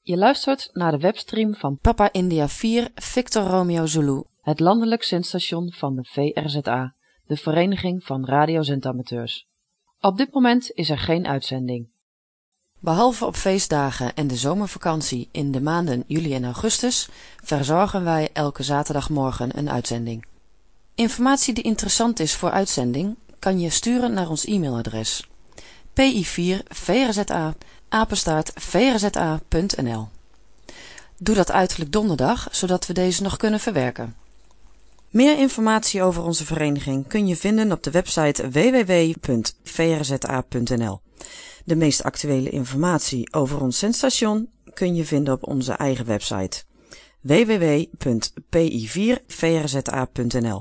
Je luistert naar de webstream van Papa India 4 Victor Romeo Zulu, het landelijk zendstation van de VRZA, de Vereniging van Radiozendamateurs. Op dit moment is er geen uitzending. Behalve op feestdagen en de zomervakantie in de maanden juli en augustus verzorgen wij elke zaterdagmorgen een uitzending. Informatie die interessant is voor uitzending kan je sturen naar ons e-mailadres pi4vrza@vrza.nl. Doe dat uiterlijk donderdag, zodat we deze nog kunnen verwerken. Meer informatie over onze vereniging kun je vinden op de website www.vrza.nl. De meest actuele informatie over ons zendstation kun je vinden op onze eigen website www.pi4vrza.nl.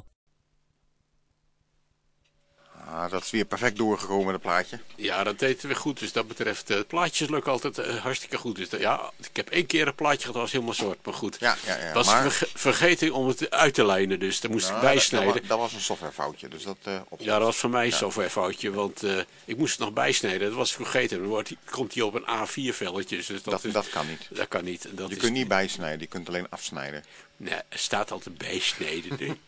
Dat is weer perfect doorgekomen, dat plaatje. Ja, dat deed het weer goed. Dus dat betreft, het plaatjes lukken altijd hartstikke goed. Dus ja, ik heb 1 keer een plaatje gehad, dat was helemaal zwart. Maar goed, Ja. was Maar vergeten om het uit te lijnen. Dus daar moest ik bijsnijden. Dat was een softwarefoutje. Dus dat, Ja, dat was voor mij een softwarefoutje. Want ik moest het nog bijsnijden. Dat was ik vergeten. Dan komt hij op een A4-velletje. Dus dat kan niet. Dat kan niet. Je kunt niet bijsnijden, je kunt alleen afsnijden. Nee, er staat altijd bijsneden. Nee.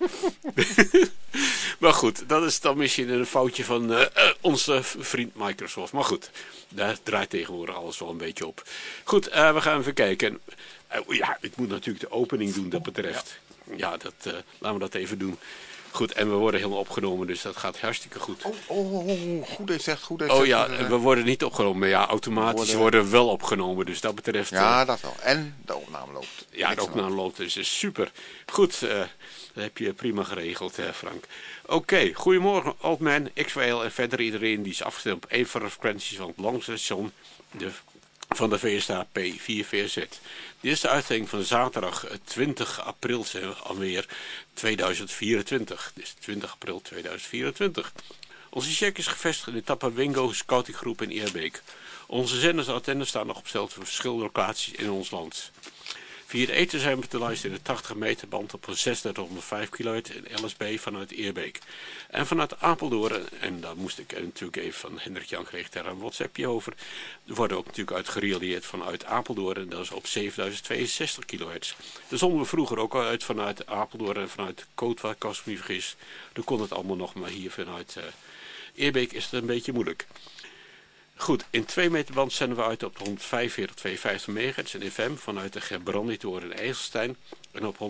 Maar goed, dat is dan misschien een foutje van onze vriend Microsoft. Maar goed, daar draait tegenwoordig alles wel een beetje op. Goed, we gaan even kijken. Ja, ik moet natuurlijk de opening doen dat betreft. Ja, laten we dat even doen. Goed, en we worden helemaal opgenomen, dus dat gaat hartstikke goed. Goed is echt, goed is. Oh ja, we worden niet opgenomen, maar ja, automatisch worden wel opgenomen. Dus dat betreft... Ja, dat wel. En de opname loopt. Ja, de opname loopt, dus is super. Goed, dat heb je prima geregeld, Frank. Oké, goedemorgen, Oldman, XWL en verder iedereen die is afgestemd op 1 van de frequenties van het belangrijk van de VSA P4VZ. Dit is de uitzending van zaterdag 20 april alweer 2024. Dit is 20 april 2024. Onze check is gevestigd in de Tappa Wingo scoutinggroep in Eerbeek. Onze zenders en antennes staan nog op verschillende locaties in ons land. Via de ether zijn we te luisteren in de 80 meter band op een 3605 kHz in LSB vanuit Eerbeek. En vanuit Apeldoorn, en daar moest ik natuurlijk even van Hendrik Jan kreeg daar een WhatsAppje over. Er worden ook natuurlijk uitgereleerd vanuit Apeldoorn en dat is op 7062 kHz. Daar zonden we vroeger ook al uit vanuit Apeldoorn en vanuit Kootwijk, als ik me niet vergis. Dan kon het allemaal nog, maar hier vanuit Eerbeek is het een beetje moeilijk. Goed, in 2 meter band zenden we uit op de 145,250 MHz in FM vanuit de Gerbrandytoren in IJsselstein en op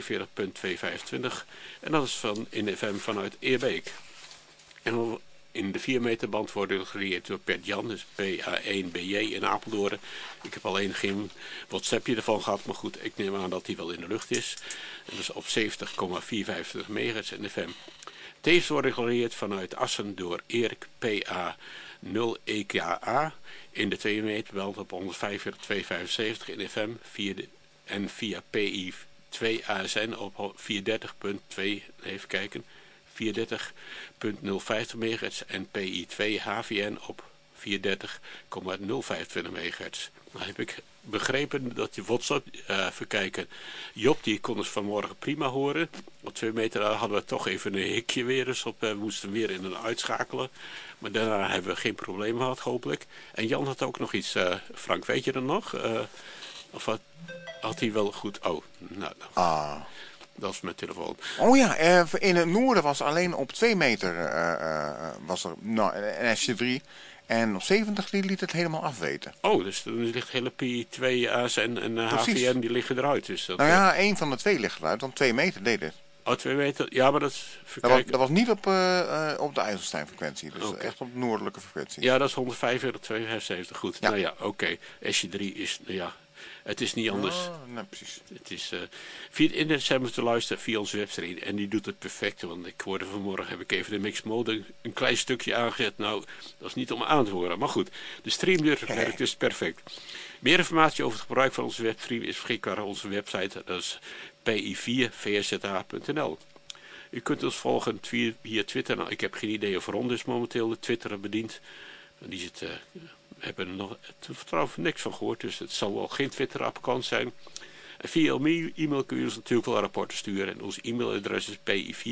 145,225 en dat is in FM vanuit Eerbeek. En in de 4 meter band worden gerieerd door Pert Jan, dus PA1BJ in Apeldoorn. Ik heb alleen geen WhatsAppje ervan gehad, maar goed, ik neem aan dat die wel in de lucht is. En dat is op 70,425 MHz in FM. Tevens worden gerieerd vanuit Assen door Erik PA 0 EKA in de 2 meter band op 145,275 in FM en via PI 2 ASN op 430.2 even kijken 430.050 MHz en PI 2 HVN op 430,025 MHz. Nou heb ik begrepen dat je WhatsApp, even kijken, Job die kon ons vanmorgen prima horen. Op 2 meter hadden we toch even een hikje weer eens op, we moesten weer in een uitschakelen. Maar daarna hebben we geen probleem gehad, hopelijk. En Jan had ook nog iets, Frank, weet je er nog? Of had hij wel goed? Oh, nou. Dat is mijn telefoon. Oh ja, in het noorden was alleen op 2 meter was er een SC3. En op 70 die liet het helemaal afweten. Oh, dus dan ligt hele P2 ASN en HVN die liggen eruit. Dus dat, nou ja, 1 van de 2 ligt eruit, want 2 meter deed het. Oh, 2 meter? Ja, maar dat is... Dat was niet op de IJsselstein-frequentie, dus echt op de noordelijke frequentie. Ja, dat is 145,275. Goed, ja. Nou ja, oké. SC3 is, nou ja, het is niet anders. Nee, precies. Het is, via het internet zijn we te luisteren via onze website en die doet het perfect. Want ik hoorde vanmorgen, heb ik even de mix mode een klein stukje aangezet. Nou, dat is niet om aan te horen. Maar goed, de stream werkt dus perfect. Meer informatie over het gebruik van onze webstream is beschikbaar op onze website. Dat is pi4vrza.nl. U kunt ons volgen via Twitter. Nou, ik heb geen idee of Ron dus momenteel de Twitter bedient. Die hebben er nog trouwens niks van gehoord, dus het zal wel geen Twitter-account zijn. En via e-mail kun je ons natuurlijk wel rapporten sturen. En ons e-mailadres is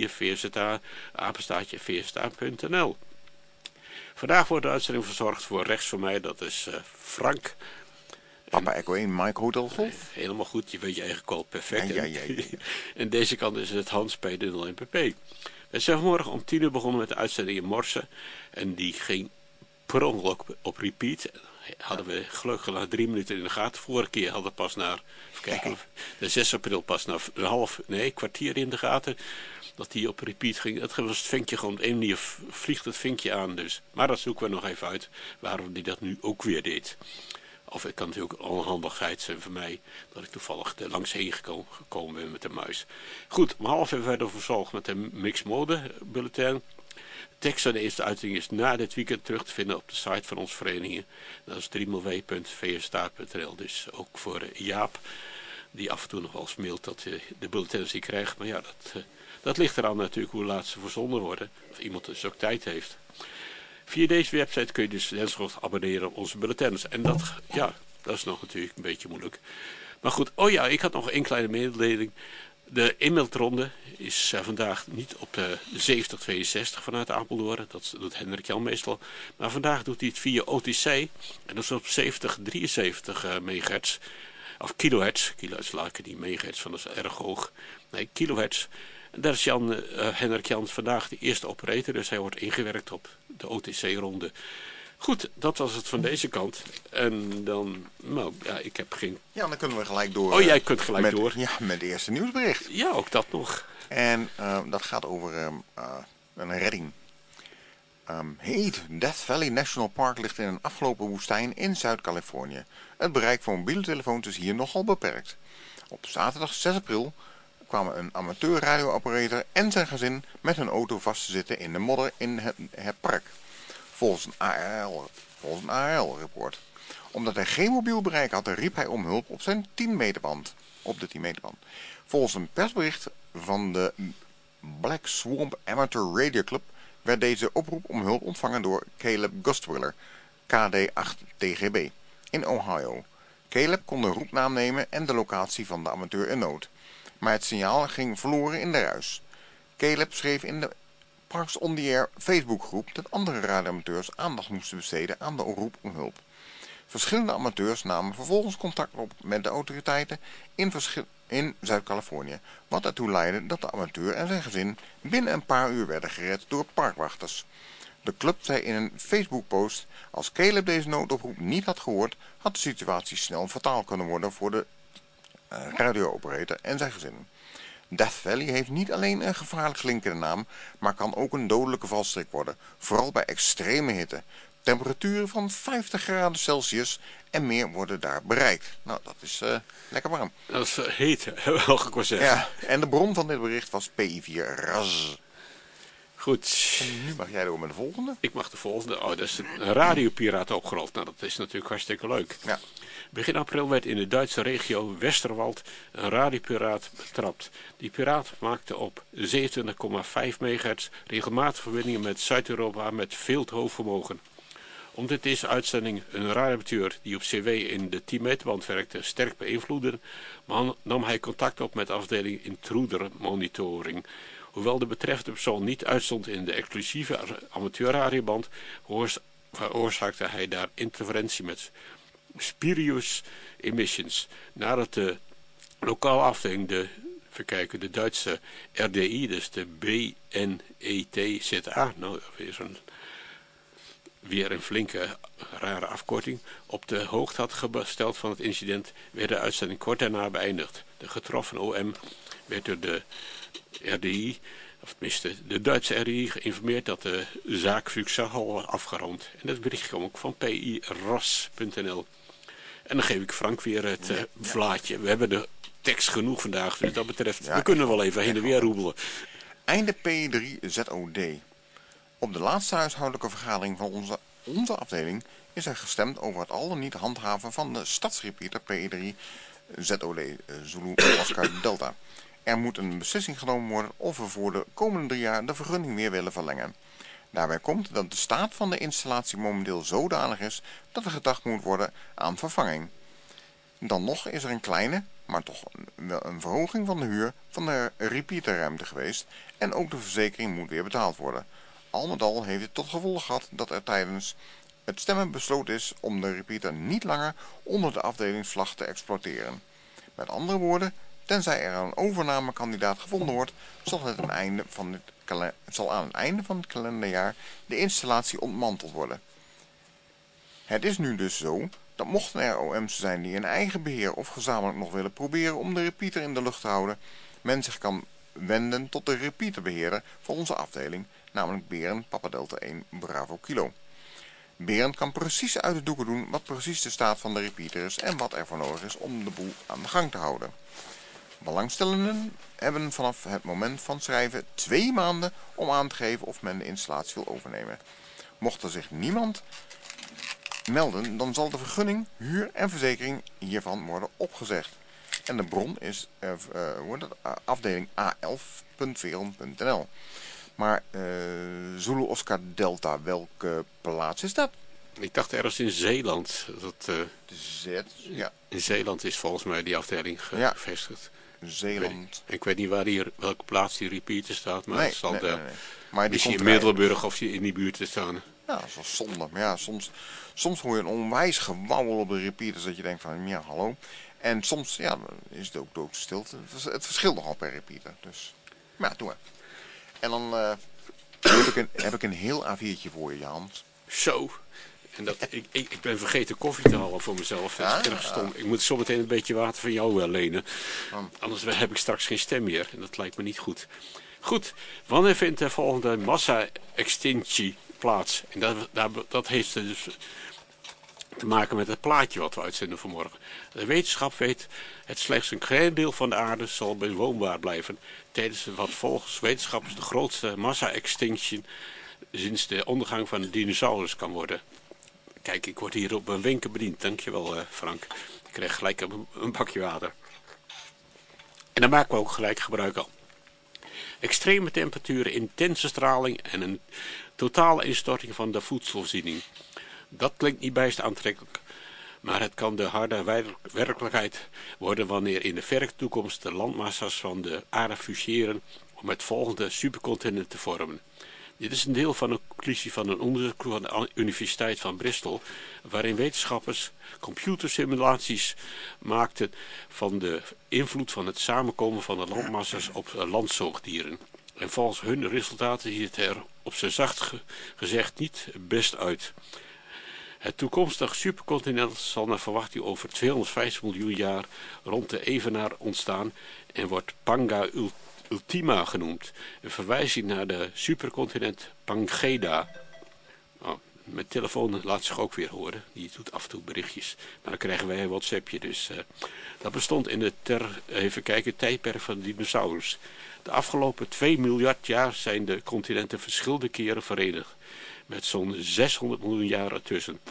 pi4vrza@vza.nl. Vandaag wordt de uitzending verzorgd voor rechts van mij, dat is Frank. Papa Echo 1, Mike Hotel Golf. Helemaal goed, je weet je eigen call perfect. Ja. En deze kant is het Hans P. de 0NPP. We zijn vanmorgen om 10 uur begonnen met de uitzending in Morsen. En die ging per ongeluk op repeat. Hadden we gelukkig na 3 minuten in de gaten. Vorige keer hadden we pas naar, even kijken, de 6 april pas na kwartier in de gaten. Dat die op repeat ging. Dat was het vinkje gewoon op een manier vliegt het vinkje aan dus. Maar dat zoeken we nog even uit waarom die dat nu ook weer deed. Of het kan natuurlijk onhandigheid zijn voor mij dat ik toevallig er langs heen gekomen ben met de muis. Goed, om 11 uur verder verzorgd met de Mix Mode bulletin. De tekst van de eerste uitzending is na dit weekend terug te vinden op de site van onze vereniging. Dat is www.vsta.nl. Dus ook voor Jaap, die af en toe nog wel eens mailt dat de bulletins die krijgt. Maar ja, dat ligt eraan natuurlijk hoe laat ze verzonden worden. Of iemand dus ook tijd heeft. Via deze website kun je dus wenselijk abonneren op onze bulletins. En dat is nog natuurlijk een beetje moeilijk. Maar goed, ik had nog één kleine mededeling. De e-mailronde is vandaag niet op de 7062 vanuit Apeldoorn. Dat doet Hendrik Jan meestal. Maar vandaag doet hij het via OTC. En dat is op 7073 megahertz. Of kilohertz. Kilohertz laken die megahertz van, dat is erg hoog. Nee, kilohertz. En daar is Hendrik Jan vandaag de eerste operator. Dus hij wordt ingewerkt op de OTC-ronde. Goed, dat was het van deze kant. En dan, ik heb geen... Ja, dan kunnen we gelijk door. Jij kunt gelijk door. Ja, met het eerste nieuwsbericht. Ja, ook dat nog. En dat gaat over een redding. Death Valley National Park ligt in een afgelopen woestijn in Zuid-Californië. Het bereik van mobiele telefoons is hier nogal beperkt. Op zaterdag 6 april kwamen een amateur radiooperator en zijn gezin met hun auto vast te zitten in de modder in het park. Volgens een ARL-rapport. Omdat hij geen mobiel bereik had, riep hij om hulp op zijn 10 meter band. Volgens een persbericht van de Black Swamp Amateur Radio Club werd deze oproep om hulp ontvangen door Caleb Gustwiller, KD8TGB, in Ohio. Caleb kon de roepnaam nemen en de locatie van de amateur in nood. Maar het signaal ging verloren in de ruis. Caleb schreef in de Parks on the Air Facebookgroep dat andere radioamateurs aandacht moesten besteden aan de oproep om hulp. Verschillende amateurs namen vervolgens contact op met de autoriteiten in Zuid-Californië, wat ertoe leidde dat de amateur en zijn gezin binnen een paar uur werden gered door parkwachters. De club zei in een Facebookpost: als Caleb deze noodoproep niet had gehoord, had de situatie snel fataal kunnen worden voor de radiooperator en zijn gezin. Death Valley heeft niet alleen een gevaarlijk klinkende naam, maar kan ook een dodelijke valstrik worden, vooral bij extreme hitte. Temperaturen van 50 graden Celsius en meer worden daar bereikt. Nou, dat is lekker warm. Dat is heet, wel ik maar zeggen. Ja, en de bron van dit bericht was PI4 RAS. Goed. En nu mag jij door met de volgende. Ik mag de volgende. Dat is een radiopiraat opgerold. Nou, dat is natuurlijk hartstikke leuk. Ja. Begin april werd in de Duitse regio Westerwald een radiopiraat betrapt. Die piraat maakte op 27,5 megahertz regelmatig verbindingen met Zuid-Europa met veel te hoog vermogen. Omdat deze uitzending een radioamateur die op CW in de 10 meterband werkte sterk beïnvloedde, nam hij contact op met de afdeling Intruder Monitoring. Hoewel de betreffende persoon niet uitstond in de exclusieve amateurradioband, veroorzaakte hij daar interferentie met spurious emissions. Nadat de lokale afdeling, de Duitse RDI, dus de BNETZA, nou weer een flinke rare afkorting, op de hoogte had gesteld van het incident, werd de uitzending kort daarna beëindigd. De getroffen OM werd door de RDI, of tenminste de Duitse RDI, geïnformeerd dat de zaak succesvol was afgerond. En dat bericht kwam ook van piras.nl. En dan geef ik Frank weer het vlaatje. We hebben de tekst genoeg vandaag, dus dat betreft, we kunnen wel even heen en weer roebelen. Einde P3ZOD. Op de laatste huishoudelijke vergadering van onze afdeling is er gestemd over het al dan niet handhaven van de stadsrepeater P3ZOD Zulu Oscar Delta. Er moet een beslissing genomen worden of we voor de komende 3 jaar de vergunning weer willen verlengen. Daarbij komt dat de staat van de installatie momenteel zodanig is dat er gedacht moet worden aan vervanging. Dan nog is er een kleine, maar toch wel een verhoging van de huur van de repeaterruimte geweest en ook de verzekering moet weer betaald worden. Al met al heeft het tot gevolg gehad dat er tijdens het stemmen besloten is om de repeater niet langer onder de afdelingsvlag te exploiteren. Met andere woorden, tenzij er een overnamekandidaat gevonden wordt, zal aan het einde van het kalenderjaar de installatie ontmanteld worden. Het is nu dus zo dat mochten er OM's zijn die in eigen beheer of gezamenlijk nog willen proberen om de repeater in de lucht te houden, men zich kan wenden tot de repeaterbeheerder van onze afdeling, namelijk Berend Papa Delta 1 Bravo Kilo. Berend kan precies uit de doeken doen wat precies de staat van de repeater is en wat er voor nodig is om de boel aan de gang te houden. Belangstellenden hebben vanaf het moment van schrijven 2 maanden om aan te geven of men de installatie wil overnemen. Mocht er zich niemand melden, dan zal de vergunning, huur en verzekering hiervan worden opgezegd. En de bron is afdeling a11.veron.nl. Maar Zulu Oscar Delta, welke plaats is dat? Ik dacht ergens in Zeeland. Ja. In Zeeland is volgens mij die afdeling gevestigd. Zeeland. Ik weet niet welke plaats die repeater staat, maar het zal Maar die misschien in Middelburg of in die buurt te staan. Ja, dat is wel zonde. Maar ja, soms hoor je een onwijs gewauwel op de repeaters dat je denkt van, ja, hallo. En soms, ja, is het ook doodstilte. Het verschilt nogal per repeater. Dus, maar ja, doe maar. En dan heb ik een heel A4'tje voor je, Hans. Zo. En ik ben vergeten koffie te halen voor mezelf. Dat is erg stom. Ik moet zometeen een beetje water van jou lenen. Anders heb ik straks geen stem meer. En dat lijkt me niet goed. Goed, wanneer vindt de volgende massa-extinctie plaats? En dat heeft dus te maken met het plaatje wat we uitzenden vanmorgen. De wetenschap weet het slechts een klein deel van de aarde zal bewoonbaar blijven tijdens wat volgens wetenschappers de grootste massa-extinction sinds de ondergang van de dinosaurus kan worden. Kijk, ik word hier op een wenken bediend. Dankjewel Frank. Ik krijg gelijk een bakje water. En daar maken we ook gelijk gebruik van. Extreme temperaturen, intense straling en een totale instorting van de voedselvoorziening. Dat klinkt niet bijst aantrekkelijk, maar het kan de harde werkelijkheid worden wanneer in de verre toekomst de landmassa's van de aarde fuseren om het volgende supercontinent te vormen. Dit is een deel van een conclusie van een onderzoek van de Universiteit van Bristol, waarin wetenschappers computersimulaties maakten van de invloed van het samenkomen van de landmassa's op landzoogdieren. En volgens hun resultaten ziet het er op zijn zacht gezegd niet best uit. Het toekomstig supercontinent zal naar verwachting over 250 miljoen jaar rond de evenaar ontstaan en wordt Panga Ultima genoemd, een verwijzing naar de supercontinent Pangea. Oh, mijn telefoon laat zich ook weer horen, die doet af en toe berichtjes, maar dan krijgen wij een WhatsAppje, dus dat bestond in het tijdperk van de dinosaurus. De afgelopen 2 miljard jaar zijn de continenten verschillende keren verenigd, met zo'n 600 miljoen jaar ertussen.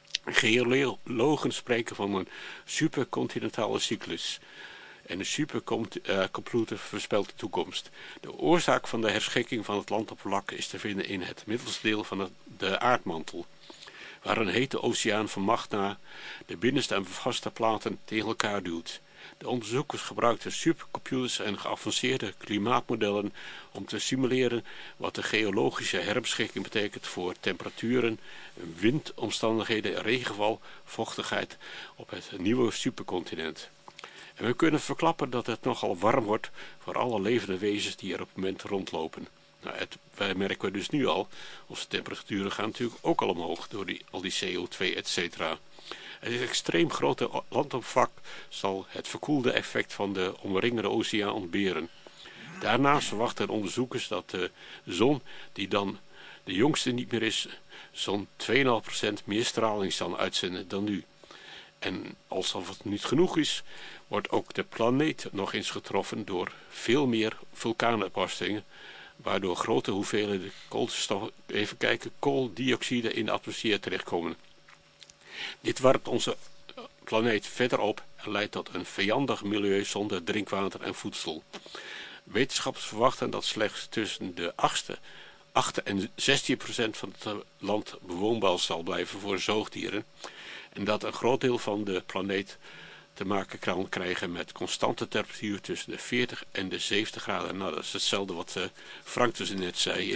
Geologen spreken van een supercontinentale cyclus. En de supercomputer voorspelt de toekomst. De oorzaak van de herschikking van het landoppervlak is te vinden in het middelste deel van de aardmantel, waar een hete oceaan van magma de binnenste en vaste platen tegen elkaar duwt. De onderzoekers gebruikten supercomputers en geavanceerde klimaatmodellen om te simuleren wat de geologische herbeschikking betekent voor temperaturen, windomstandigheden, regenval, vochtigheid op het nieuwe supercontinent. En we kunnen verklappen dat het nogal warm wordt voor alle levende wezens die er op het moment rondlopen. Nou, wij merken dus nu al, onze temperaturen gaan natuurlijk ook al omhoog door al die CO2 etc. Het extreem grote landoppervlak zal het verkoelde effect van de omringende oceaan ontberen. Daarnaast verwachten onderzoekers dat de zon, die dan de jongste niet meer is, zo'n 2,5% meer straling zal uitzenden dan nu. En alsof het niet genoeg is, wordt ook de planeet nog eens getroffen door veel meer vulkaanuitbarstingen, waardoor grote hoeveelheden kooldioxide in de atmosfeer terechtkomen. Dit warmt onze planeet verder op en leidt tot een vijandig milieu zonder drinkwater en voedsel. Wetenschappers verwachten dat slechts tussen de 8 en 16% van het land bewoonbaar zal blijven voor zoogdieren en dat een groot deel van de planeet te maken kan krijgen met constante temperatuur tussen de 40 en de 70 graden. Nou, dat is hetzelfde wat Frank dus net zei.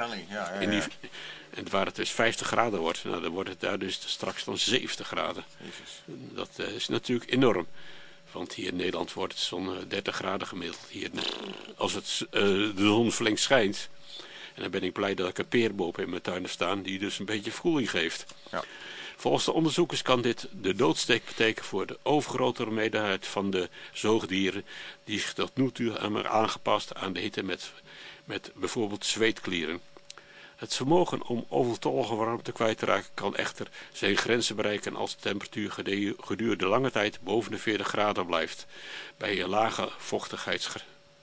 En waar het dus 50 graden wordt, nou, dan wordt het daar dus straks dan 70 graden. Jezus. Dat is natuurlijk enorm. Want hier in Nederland wordt het zo'n 30 graden gemiddeld. Hier, als de zon flink schijnt. En dan ben ik blij dat ik een peerboom in mijn tuin heb staan die dus een beetje verkoeling geeft. Ja. Volgens de onderzoekers kan dit de doodsteek betekenen voor de overgrote meerderheid van de zoogdieren die zich tot nu toe hebben aangepast aan de hitte met bijvoorbeeld zweetklieren. Het vermogen om overtollige warmte kwijt te raken kan echter zijn grenzen bereiken als de temperatuur gedurende lange tijd boven de 40 graden blijft bij een lage vochtigheidsgraad.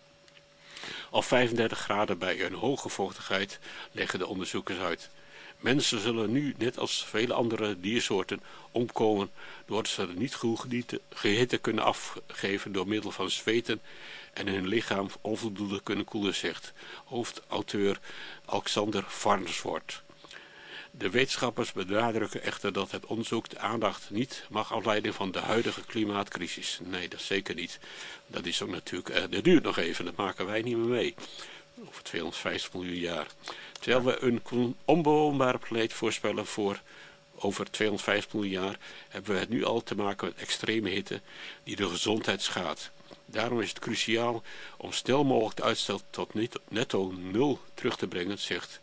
Of 35 graden bij een hoge vochtigheid, leggen de onderzoekers uit. Mensen zullen nu, net als vele andere diersoorten, omkomen doordat ze niet goed hitte kunnen afgeven door middel van zweten en hun lichaam onvoldoende kunnen koelen, zegt hoofdauteur Alexander Farnsworth. De wetenschappers benadrukken echter dat het onderzoek de aandacht niet mag afleiden van de huidige klimaatcrisis. Nee, dat zeker niet. Dat is ook natuurlijk, dat duurt nog even, dat maken wij niet meer mee. Over 250 miljoen jaar. Terwijl we een onbewoonbare planeet voorspellen voor over 250 miljoen jaar, hebben we het nu al te maken met extreme hitte die de gezondheid schaadt. Daarom is het cruciaal om snel mogelijk de uitstel tot netto nul terug te brengen, zegt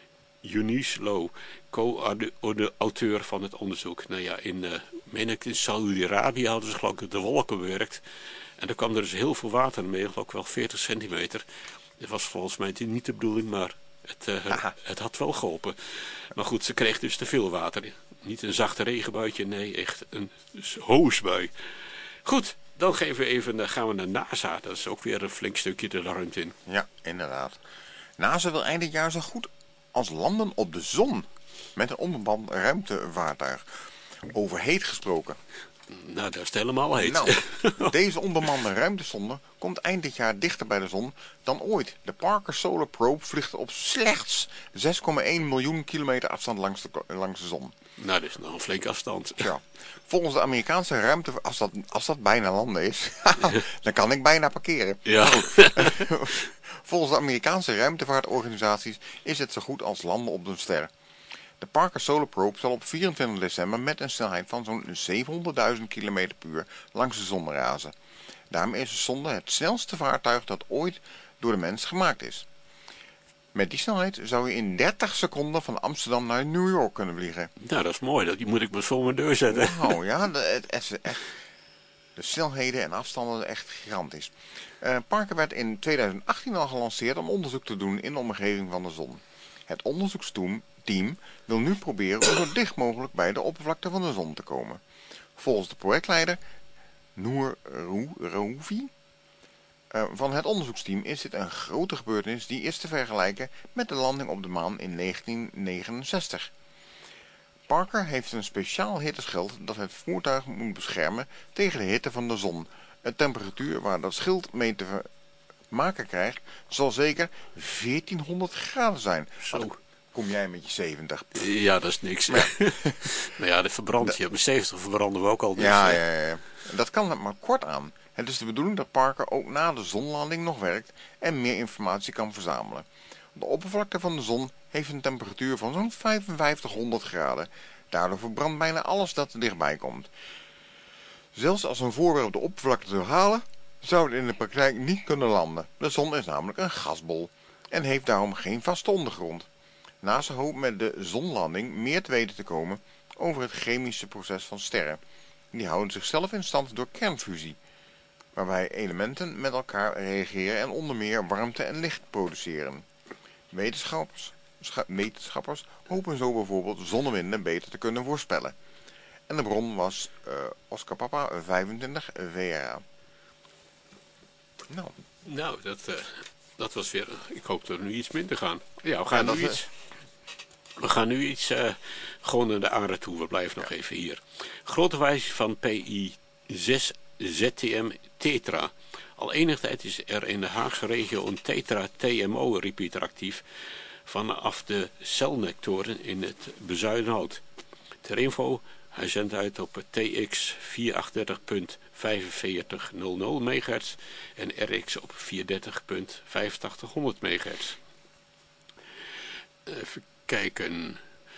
Eunice Low, co-auteur van het onderzoek. Nou ja, in Saudi-Arabië hadden ze geloof ik de wolken bewerkt. En er kwam er dus heel veel water mee, geloof ik wel 40 centimeter. Dat was volgens mij niet de bedoeling, maar het had wel geholpen. Maar goed, ze kreeg dus te veel water. Niet een zachte regenbuitje, nee, echt een hoosbui. Goed, dan gaan we naar NASA. Dat is ook weer een flink stukje de ruimte in. Ja, inderdaad. NASA wil eind dit jaar zo goed als landen op de zon. Met een onbemand ruimtevaartuig. Over heet gesproken. Nou, dat is het helemaal heet. Nou, deze onbemande ruimtesonde komt eind dit jaar dichter bij de zon dan ooit. De Parker Solar Probe vliegt op slechts 6,1 miljoen kilometer afstand langs de zon. Nou, dat is nog een flinke afstand. Ja. Volgens de Amerikaanse ruimte, als dat bijna landen is, dan kan ik bijna parkeren. Ja. Volgens de Amerikaanse ruimtevaartorganisaties is het zo goed als landen op de ster. De Parker Solar Probe zal op 24 december met een snelheid van zo'n 700.000 km per uur langs de zon razen. Daarmee is de sonde het snelste vaartuig dat ooit door de mens gemaakt is. Met die snelheid zou je in 30 seconden van Amsterdam naar New York kunnen vliegen. Nou, dat is mooi. Dat moet ik maar voor mijn deur zetten. Wauw, ja, de snelheden en afstanden echt gigantisch. Parker werd in 2018 al gelanceerd om onderzoek te doen in de omgeving van de zon. Het onderzoeksteam wil nu proberen om zo dicht mogelijk bij de oppervlakte van de zon te komen. Volgens de projectleider Noor Rouvi van het onderzoeksteam is dit een grote gebeurtenis die is te vergelijken met de landing op de maan in 1969. Parker heeft een speciaal hitteschild dat het voertuig moet beschermen tegen de hitte van de zon. Een temperatuur waar dat schild mee te maken krijgt zal zeker 1400 graden zijn. Zo. Kom jij met je 70? Ja, dat is niks. Ja. Nou ja, dat verbrandt je. Met 70 verbranden we ook al. Dus, ja. Dat kan maar kort aan. Het is de bedoeling dat Parker ook na de zonlanding nog werkt en meer informatie kan verzamelen. De oppervlakte van de zon heeft een temperatuur van zo'n 5500 graden. Daardoor verbrandt bijna alles dat er dichtbij komt. Zelfs als een voorwerp de oppervlakte zou halen, zou het in de praktijk niet kunnen landen. De zon is namelijk een gasbol en heeft daarom geen vaste ondergrond. NASA hoopt met de zonlanding meer te weten te komen over het chemische proces van sterren. Die houden zichzelf in stand door kernfusie, waarbij elementen met elkaar reageren en onder meer warmte en licht produceren. Wetenschappers hopen zo bijvoorbeeld zonnewinden beter te kunnen voorspellen. En de bron was Oscar Papa 25 VRA. Nou, dat was weer... Ik hoop dat we nu iets minder gaan. Ja, we gaan nu iets gewoon naar de aarde toe. We blijven nog even hier. Grote wijziging van PI 6 ZTM Tetra. Al enige tijd is er in de Haagse regio een Tetra TMO repeater actief vanaf de celnectoren in het Bezuidenhout. Ter info Hij zendt uit op TX 438.4500 MHz en RX op 430.8500 MHz. Even kijken.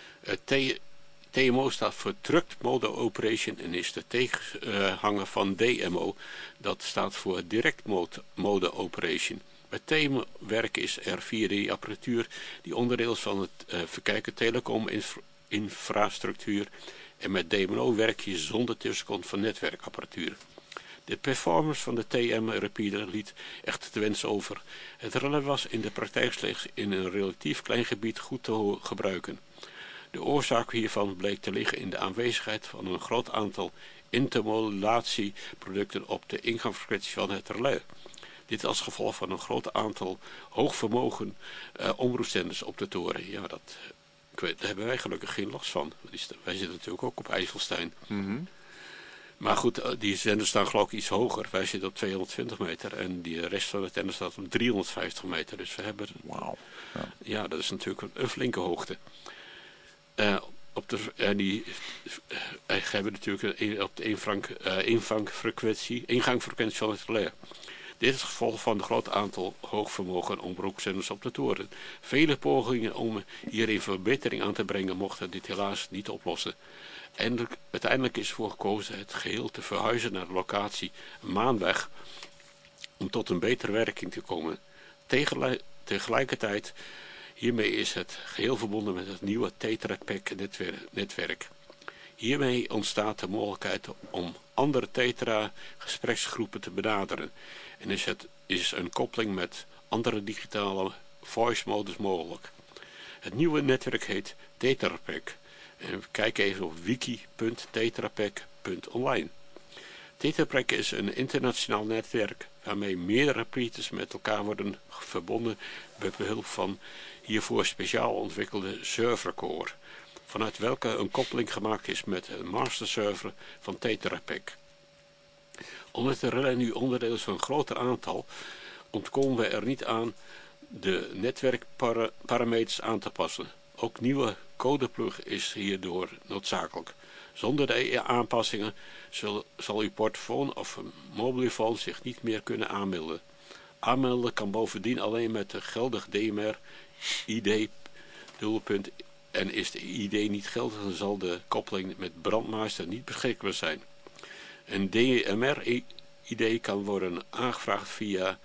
TMO staat voor Trucked Mode Operation en is de tegenhanger van DMO. Dat staat voor Direct Mode Operation. Bij TMO-werk is er 4D-apparatuur die onderdeel is van het verkijken telecom-infrastructuur. En met DMO werk je zonder tussenkomst van netwerkapparatuur. De performance van de TM-repeater liet echt te wensen over. Het relais was in de praktijk slechts in een relatief klein gebied goed te gebruiken. De oorzaak hiervan bleek te liggen in de aanwezigheid van een groot aantal intermodulatieproducten op de ingangsfrequentie van het relais. Dit als gevolg van een groot aantal hoogvermogen omroepzenders op de toren. Ja, daar hebben wij gelukkig geen last van. Wij zitten natuurlijk ook op IJsselstein. Mm-hmm. Maar goed, die zenders staan geloof ik iets hoger. Wij zitten op 220 meter en de rest van de tender staat op 350 meter. Dus we hebben... Wauw. Ja, dat is natuurlijk een flinke hoogte. Die hebben natuurlijk op de ingangfrequentie van het relais. Dit is het gevolg van een groot aantal hoogvermogen omroepzenders op de toren. Vele pogingen om hierin verbetering aan te brengen mochten dit helaas niet oplossen. Uiteindelijk is ervoor gekozen het geheel te verhuizen naar de locatie Maanweg om tot een betere werking te komen. Tegelijkertijd hiermee is het geheel verbonden met het nieuwe Tetra-Pak-netwerk. Hiermee ontstaat de mogelijkheid om andere Tetra-gespreksgroepen te benaderen en is een koppeling met andere digitale voice-modus mogelijk. Het nieuwe netwerk heet Tetra-Pak. En we kijken even op wiki.tetrapak.online. Tetra-Pak is een internationaal netwerk waarmee meerdere repeaters met elkaar worden verbonden met behulp van hiervoor speciaal ontwikkelde servercore, vanuit welke een koppeling gemaakt is met een masterserver van Tetra-Pak. Omdat de relais nu onderdeel is van een groter aantal, ontkomen we er niet aan de netwerkparameters aan te passen. Ook nieuwe codeplug is hierdoor noodzakelijk. Zonder de aanpassingen zal uw portofoon of mobielefoon zich niet meer kunnen aanmelden. Aanmelden kan bovendien alleen met de geldig DMR-ID. En is de ID niet geldig, dan zal de koppeling met Brandmeister niet beschikbaar zijn. Een DMR-ID kan worden aangevraagd via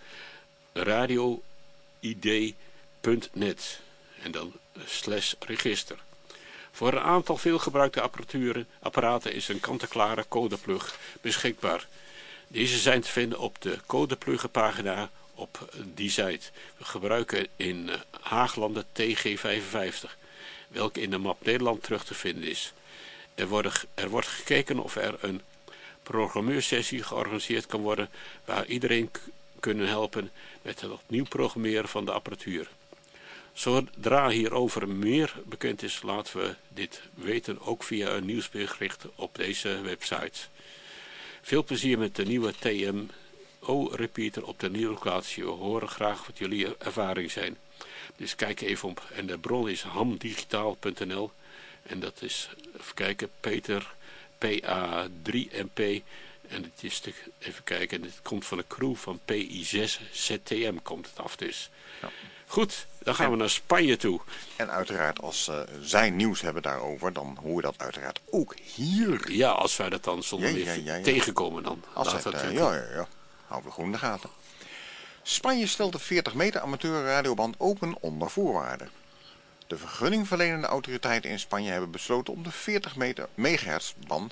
radioid.net en dan /register. Voor een aantal veelgebruikte apparaten is een kant-en-klare codeplug beschikbaar. Deze zijn te vinden op de codepluggenpagina op die site. We gebruiken in Haaglanden TG55, welke in de map Nederland terug te vinden is. Er wordt gekeken of er een programmeersessie georganiseerd kan worden waar iedereen kunnen helpen met het opnieuw programmeren van de apparatuur. Zodra hierover meer bekend is, laten we dit weten ook via een nieuwsbericht op deze website. Veel plezier met de nieuwe TMO-repeater op de nieuwe locatie. We horen graag wat jullie ervaringen zijn. Dus kijk even op. En de bron is hamdigitaal.nl. En dat is, even kijken, Peter PA3MP. En het is even kijken, dit komt van de crew van PI6 ZTM komt het af dus. Ja. Goed, dan gaan we naar Spanje toe. En uiteraard als zij nieuws hebben daarover, dan hoor je dat uiteraard ook hier. Ja, als wij dat dan zonder meer tegenkomen dan. Als het, ja. Houden we gewoon in de gaten. Spanje stelt de 40 meter amateurradioband open onder voorwaarden. De vergunningverlenende autoriteiten in Spanje hebben besloten om de 40 megahertz band...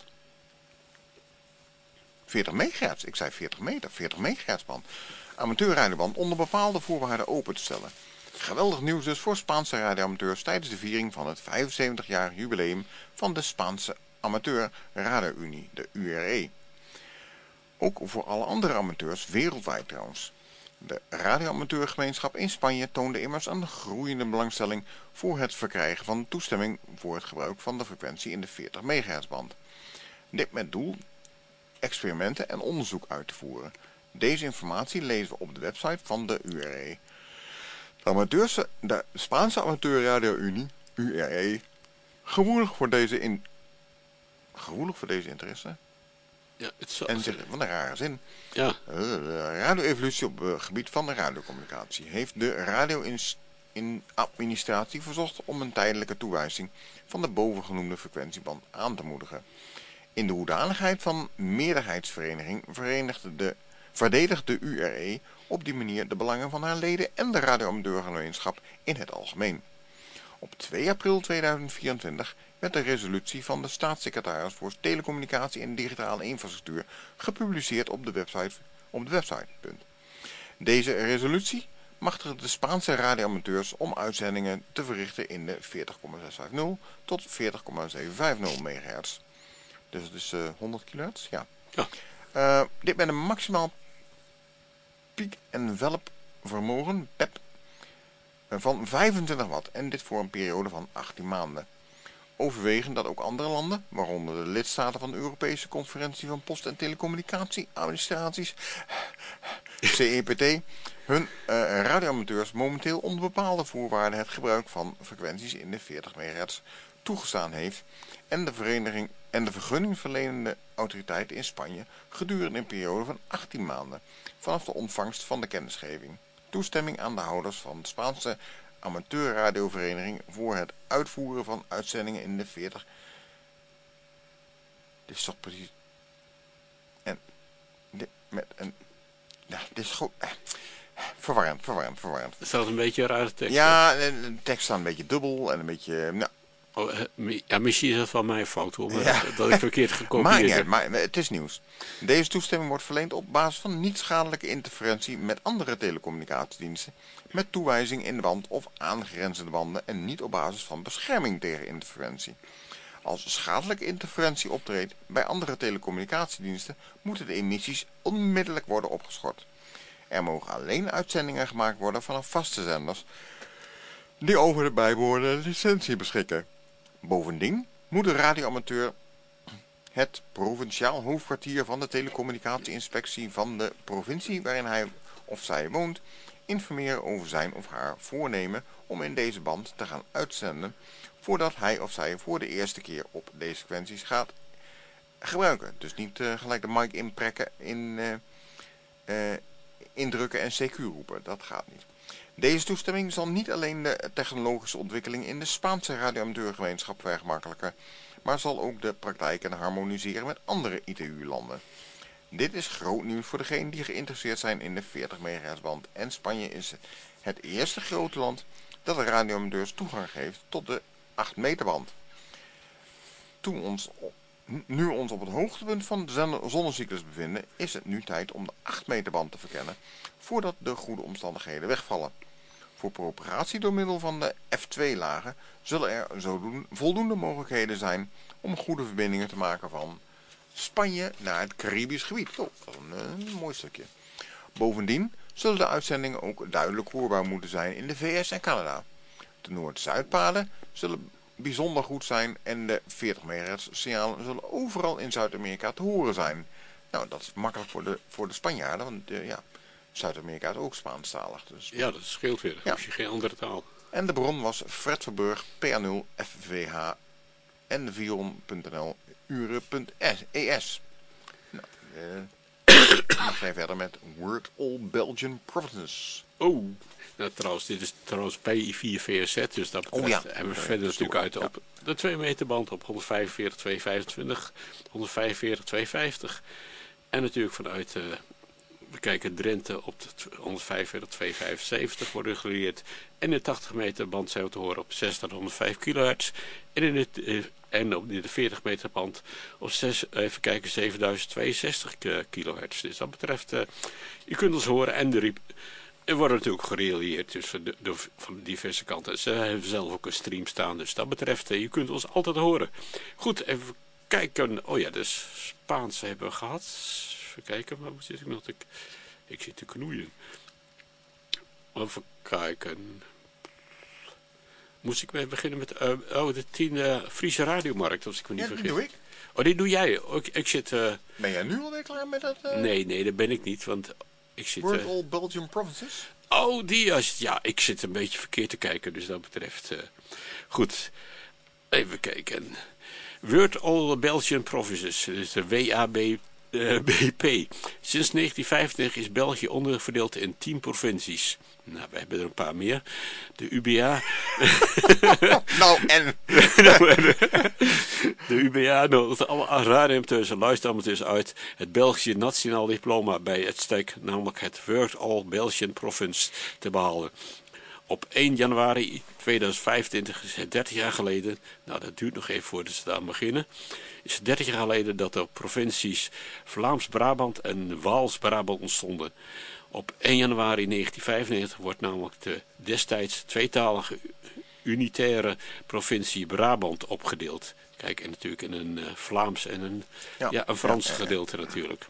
40 megahertz, ik zei 40 meter, 40 megahertz band. Amateurradioband onder bepaalde voorwaarden open te stellen. Geweldig nieuws dus voor Spaanse radioamateurs tijdens de viering van het 75-jarig jubileum van de Spaanse Amateur Radio Unie, de URE. Ook voor alle andere amateurs wereldwijd trouwens. De radioamateurgemeenschap in Spanje toonde immers een groeiende belangstelling voor het verkrijgen van toestemming voor het gebruik van de frequentie in de 40 MHz band. Dit met doel experimenten en onderzoek uit te voeren. Deze informatie lezen we op de website van de URE. De Spaanse Amateur Radio Unie, URE, gevoelig voor deze gevoelig voor deze interesse. Ja, het zal... En zegt, wat een rare zin. Ja. De radio-evolutie op het gebied van de radiocommunicatie heeft de radio-administratie verzocht om een tijdelijke toewijzing van de bovengenoemde frequentieband aan te moedigen. In de hoedanigheid van meerderheidsvereniging verdedigt de URE op die manier de belangen van haar leden en de radioamateurgemeenschap in het algemeen. Op 2 april 2024 werd de resolutie van de staatssecretaris voor telecommunicatie en digitale infrastructuur gepubliceerd op de website. Deze resolutie machtigde de Spaanse radioamateurs om uitzendingen te verrichten in de 40,650 tot 40,750 MHz. Dus het is 100 kHz, ja. Dit met een maximaal piek- en velpvermogen, PEP, van 25 watt en dit voor een periode van 18 maanden. Overwegen dat ook andere landen, waaronder de lidstaten van de Europese Conferentie van Post- en Telecommunicatie-administraties, CEPT, hun radioamateurs momenteel onder bepaalde voorwaarden het gebruik van frequenties in de 40 MHz toegestaan heeft en de vergunningverlenende autoriteit in Spanje gedurende een periode van 18 maanden vanaf de ontvangst van de kennisgeving. Toestemming aan de houders van de Spaanse amateurradiovereniging voor het uitvoeren van uitzendingen in de 40. Dit is toch precies... En dit met een... Ja, dit is goed... Verwarrend. Er staat een beetje een rare tekst. Ja, de tekst staat een beetje dubbel en een beetje... Nou, ja, misschien is dat wel mijn fout, hoor. Dat ik verkeerd gekopieerd heb. Maar het is nieuws. Deze toestemming wordt verleend op basis van niet-schadelijke interferentie met andere telecommunicatiediensten, met toewijzing in de band of aangrenzende banden en niet op basis van bescherming tegen interferentie. Als schadelijke interferentie optreedt bij andere telecommunicatiediensten, moeten de emissies onmiddellijk worden opgeschort. Er mogen alleen uitzendingen gemaakt worden vanaf vaste zenders die over de bijbehorende licentie beschikken. Bovendien moet de radioamateur het provinciaal hoofdkwartier van de telecommunicatieinspectie van de provincie waarin hij of zij woont informeren over zijn of haar voornemen om in deze band te gaan uitzenden voordat hij of zij voor de eerste keer op deze frequenties gaat gebruiken. Dus niet gelijk de mic inprekken, indrukken en CQ roepen. Dat gaat niet. Deze toestemming zal niet alleen de technologische ontwikkeling in de Spaanse radioamateurgemeenschap vergemakkelijken, maar zal ook de praktijken harmoniseren met andere ITU-landen. Dit is groot nieuws voor degenen die geïnteresseerd zijn in de 40 MHz band en Spanje is het eerste grote land dat de radioamateurs toegang geeft tot de 8 meter band. Nu ons op het hoogtepunt van de zonnecyclus bevinden, is het nu tijd om de 8 meter band te verkennen, voordat de goede omstandigheden wegvallen. Voor propagatie door middel van de F2-lagen zullen er voldoende mogelijkheden zijn om goede verbindingen te maken van Spanje naar het Caribisch gebied. Oh, dat is een mooi stukje. Bovendien zullen de uitzendingen ook duidelijk hoorbaar moeten zijn in de VS en Canada. De Noord-Zuidpaden zullen bijzonder goed zijn en de 40 MHz signalen zullen overal in Zuid-Amerika te horen zijn. Nou, dat is makkelijk voor de Spanjaarden, want Zuid-Amerika is ook Spaanstalig. Dus. Ja, dat scheelt weer. Dan heb je geen andere taal. En de bron was Fred Verburg, PA0, FVH en Viron.nl, Ure.es. Nou, dan ga je verder met Word All Belgian Provinces. Oh, nou trouwens, dit is trouwens PI4VZ, dus dat hebben we verder natuurlijk uit op de 2 meter band op 145, 225, 145, 250. En natuurlijk vanuit... we kijken Drenthe op de 145, 275 wordt reguleerd. En in de 80 meter band zijn we te horen op 605 kHz. En op de 40 meter band op 7062 kHz. Dus dat betreft, je kunt ons horen. En er worden natuurlijk gerelieerd dus van diverse kanten. Ze hebben zelf ook een stream staan. Dus dat betreft, je kunt ons altijd horen. Goed, even kijken. Oh ja, de Spaanse hebben we gehad. Even kijken, waar zit ik nog te... Ik zit te knoeien. Even kijken. Moest ik mee beginnen met... de 10 Friese radiomarkt, als ik me niet vergis. Die doe ik. Oh, die doe jij. Ik zit... Ben jij nu alweer klaar met dat... Nee, dat ben ik niet, want ik zit... Word All Belgian Provinces? Oh, die is... Ja, ik zit een beetje verkeerd te kijken, dus dat betreft... Goed. Even kijken. World All Belgian Provinces, dus de WABP. Sinds 1950 is België onderverdeeld in 10 provincies. Nou, we hebben er een paar meer. De UBA... De UBA nodigt alle radioamateurs en luisteramateurs uit het Belgische nationaal diploma bij het STEC, namelijk het World All Belgian Province, te behalen. Op 1 januari 2025 is het 30 jaar geleden, nou dat duurt nog even voordat ze daar beginnen, is het 30 jaar geleden dat de provincies Vlaams-Brabant en Waals-Brabant ontstonden. Op 1 januari 1995 wordt namelijk de destijds tweetalige unitaire provincie Brabant opgedeeld. Kijk, en natuurlijk in een Vlaams en een Frans gedeelte natuurlijk.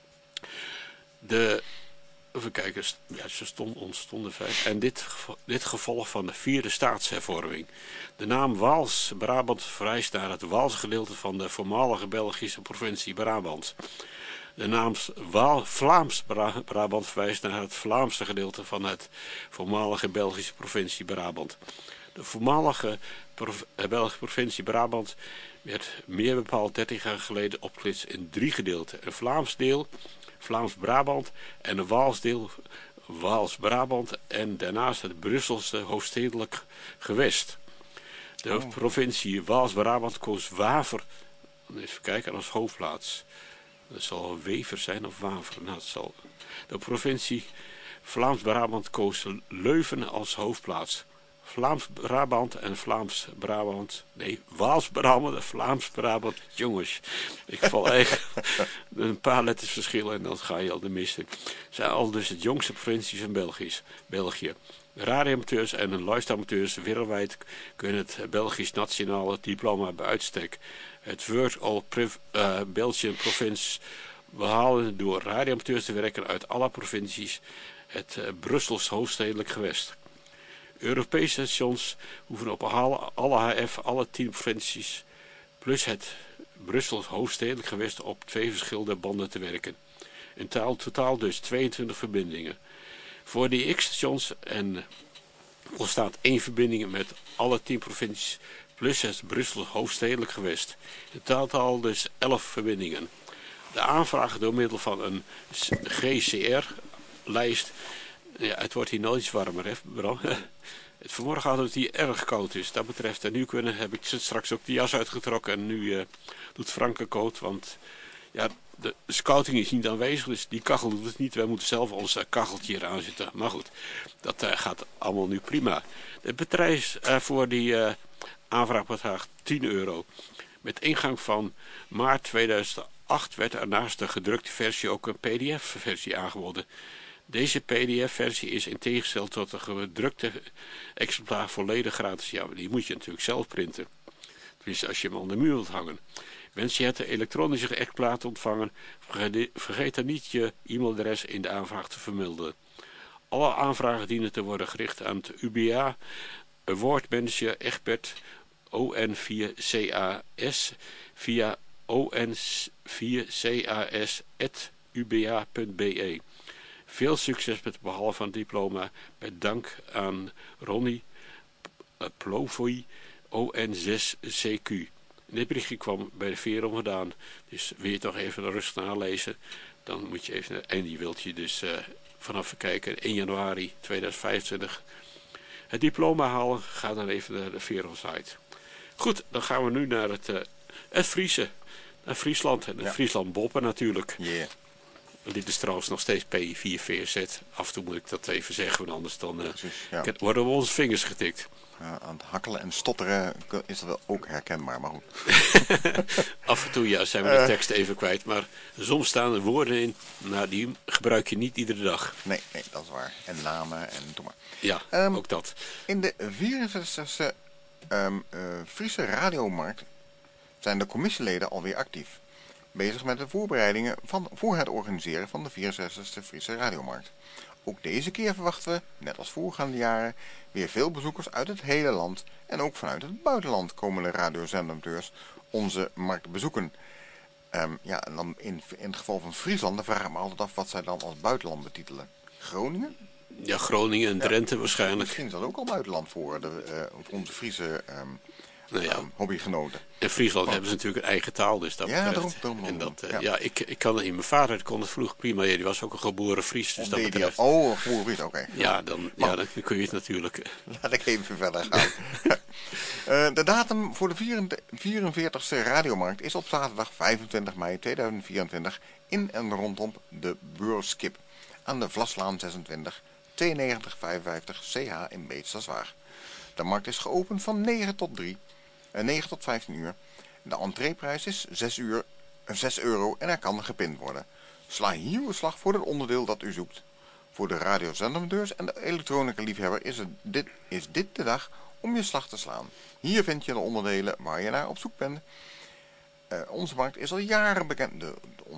Even kijken, ze ontstonden 5. En dit gevolg van de 4e staatshervorming. De naam Waals-Brabant verwijst naar het Waalse gedeelte van de voormalige Belgische provincie Brabant. De naam Vlaams-Brabant verwijst naar het Vlaamse gedeelte van het voormalige Belgische provincie Brabant. De voormalige Belgische provincie Brabant werd meer bepaald 30 jaar geleden opgesplitst in 3 gedeelten. Een Vlaams deel, Vlaams-Brabant, en een Waals deel, Waals-Brabant, en daarnaast het Brusselse hoofdstedelijk gewest. De provincie Waals-Brabant koos Waver, even kijken, als hoofdplaats. Dat zal Wever zijn of Waver. Nou, dat zal. De provincie Vlaams-Brabant koos Leuven als hoofdplaats. Vlaams-Brabant en Vlaams-Brabant. Nee, Waals-Brabant en Vlaams-Brabant. Jongens, ik val eigenlijk een paar letters verschillen en dan ga je al de misten. Zijn al dus het jongste provincies van België. Radioamateurs en luisteramateurs wereldwijd kunnen het Belgisch nationale diploma bij uitstek. Het World All Belgian Province behalen door radioamateurs te werken uit alle provincies het Brussels hoofdstedelijk gewest. Europese stations hoeven op alle HF, alle 10 provincies, plus het Brussels hoofdstedelijk gewest op 2 verschillende banden te werken. In totaal dus 22 verbindingen. Voor die X-stations ontstaat 1 verbinding met alle 10 provincies, plus het Brussels hoofdstedelijk gewest. In totaal dus 11 verbindingen. De aanvraag door middel van een GCR-lijst. Ja, het wordt hier nooit iets warmer, hè, Bram? Vanmorgen hadden we het hier erg koud, dus dat betreft. En nu heb ik straks ook de jas uitgetrokken en nu doet Frank een koud, want ja, de scouting is niet aanwezig, dus die kachel doet het niet. Wij moeten zelf ons kacheltje hier aanzetten. Maar goed, dat gaat allemaal nu prima. De prijs voor die aanvraag bedraagt €10. Met ingang van maart 2008 werd er naast de gedrukte versie ook een pdf-versie aangeboden. Deze pdf-versie is in tegenstelling tot de gedrukte exemplaar volledig gratis. Ja, maar die moet je natuurlijk zelf printen. Dus als je hem aan de muur wilt hangen. Wens je het elektronische exemplaar te ontvangen, vergeet dan niet je e-mailadres in de aanvraag te vermelden. Alle aanvragen dienen te worden gericht aan het UBA, Awardmanager Egbert ON4CAS via on4cas@uba.be. Veel succes met het behalen van het diploma, met dank aan Ronnie Plovoy ON6CQ. Dit berichtje kwam bij de Verum gedaan, dus wil je toch even rustig nalezen, dan moet je even, en die wilt je dus vanaf kijken, 1 januari 2025 het diploma halen, ga dan even naar de Verum site. Goed, dan gaan we nu naar het Friese, naar Friesland en Friesland Boppen natuurlijk. Yeah. Dit is trouwens nog steeds P4VZ. Af en toe moet ik dat even zeggen, want anders dan worden we onze vingers getikt. Aan het hakkelen en stotteren is dat wel ook herkenbaar, maar goed. Af en toe zijn we de tekst even kwijt, maar soms staan er woorden in, nou die gebruik je niet iedere dag. Nee, dat is waar. En namen en doe maar. Ja, ook dat. In de 64e Friese radiomarkt zijn de commissieleden alweer actief. Bezig met de voorbereidingen voor het organiseren van de 64e Friese radiomarkt. Ook deze keer verwachten we, net als voorgaande jaren, weer veel bezoekers uit het hele land en ook vanuit het buitenland komen de radiozendamateurs onze markt bezoeken. En dan in het geval van Friesland, dan vraag ik me altijd af wat zij dan als buitenland betitelen. Groningen? Ja, Groningen en Drenthe waarschijnlijk. Misschien is dat ook al buitenland voor onze Friese hobbygenoten. In Friesland hebben ze natuurlijk een eigen taal, dus dat betreft. Daarom. En dat, ik kan het in mijn vader kon het vroeg prima. Ja, die was ook een geboren Fries, dus dat betreft. Een geboren Fries, oké. Ja, dan kun je het natuurlijk. Laat ik even verder gaan. De datum voor de 44e radiomarkt is op zaterdag 25 mei 2024 in en rondom de Beurskip aan de Vlaslaan 26 9255 CH in Beeldstad-Zwaag. De markt is geopend van 9 tot 15 uur. De entreeprijs is 6 euro en er kan gepind worden. Sla hier uw slag voor het onderdeel dat u zoekt. Voor de radiozenders en de elektronica liefhebber is dit de dag om je slag te slaan. Hier vind je de onderdelen waar je naar op zoek bent. Onze markt is al jaren bekend. De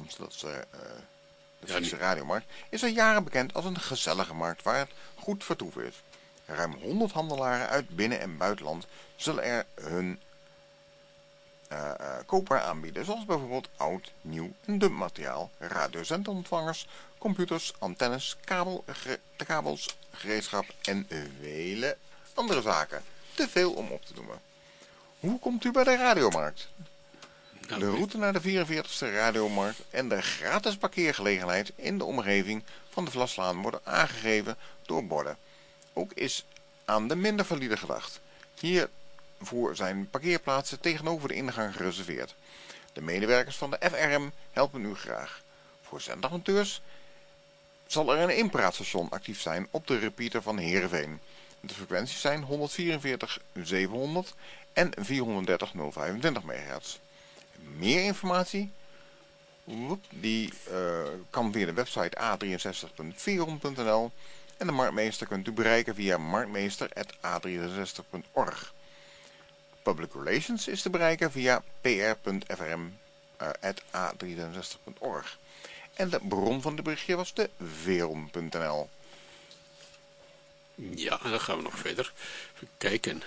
Friese radiomarkt is al jaren bekend als een gezellige markt waar het goed vertoef is. Ruim 100 handelaren uit binnen- en buitenland zullen er hun koopbaar aanbieden, zoals bijvoorbeeld oud, nieuw en dump materiaal, radiozenderontvangers, computers, antennes, kabels, gereedschap en vele andere zaken. Te veel om op te noemen. Hoe komt u bij de radiomarkt? De route naar de 44e radiomarkt en de gratis parkeergelegenheid in de omgeving van de Vlaslaan worden aangegeven door borden. Ook is aan de minder valide gedacht. Hiervoor zijn parkeerplaatsen tegenover de ingang gereserveerd. De medewerkers van de FRM helpen u graag. Voor zendamateurs zal er een inpraatstation actief zijn op de repeater van Heerenveen. De frequenties zijn 144.700 en 430.025 MHz. Meer informatie die kan via de website a63.veron.nl en de marktmeester kunt u bereiken via marktmeester@a63.org. Public Relations is te bereiken via pr.frm@a63.org. En de bron van de berichtje was de veron.nl. Ja, dan gaan we nog verder. Even kijken.